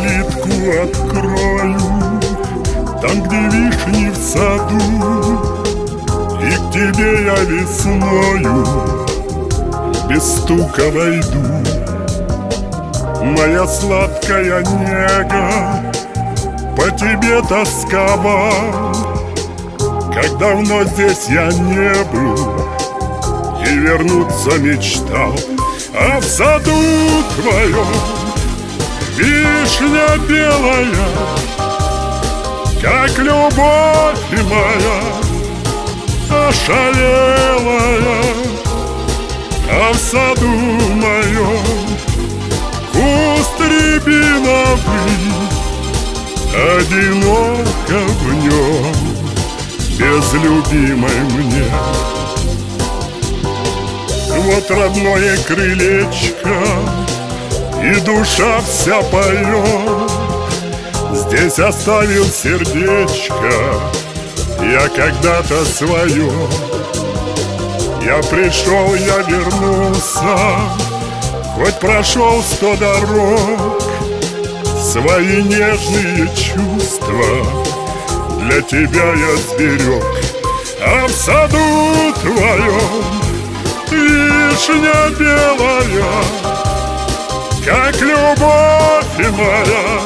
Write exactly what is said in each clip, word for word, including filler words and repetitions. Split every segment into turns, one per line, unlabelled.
калитку открою, там, где вишни в саду, и к тебе я весною без стука войду. Моя сладкая нега, по тебе тосковал, как давно здесь я не был и вернуться мечтал. А в саду твоем вишня белая, как любовь моя ошалелая. А в саду моем куст рябиновый, одиноко в нем без любимой мне. Вот родное крылечко, и душа вся поет. Здесь оставил сердечко я когда-то свое. Я пришел, я вернулся, хоть прошел сто дорог. Свои нежные чувства для тебя я сберег. А в саду твоем вишня белая, как любовь моя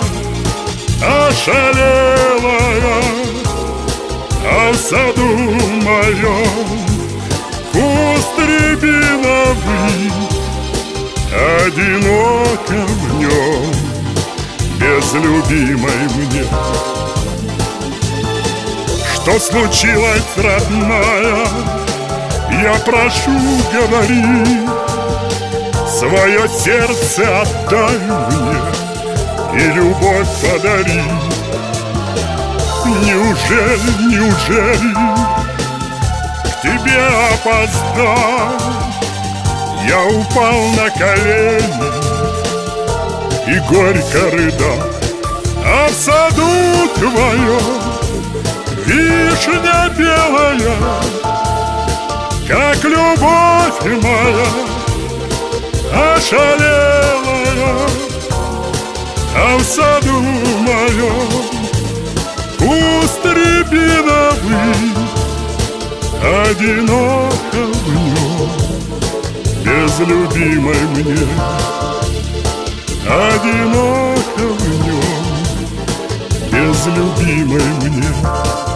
ошалелая. А в саду моем куст рябиновый, одиноко в нем без любимой мне. Что случилось, родная? Я прошу, говори, свое сердце отдай мне и любовь подари. Неужели, неужели к тебе опоздал? Я упал на колени и горько рыдал. А в саду твоем вишня белая, как любовь моя ошалелая. А в саду моем куст рябиновый, одиноко в нем без любимой мне. Одиноко в нем без любимой мне.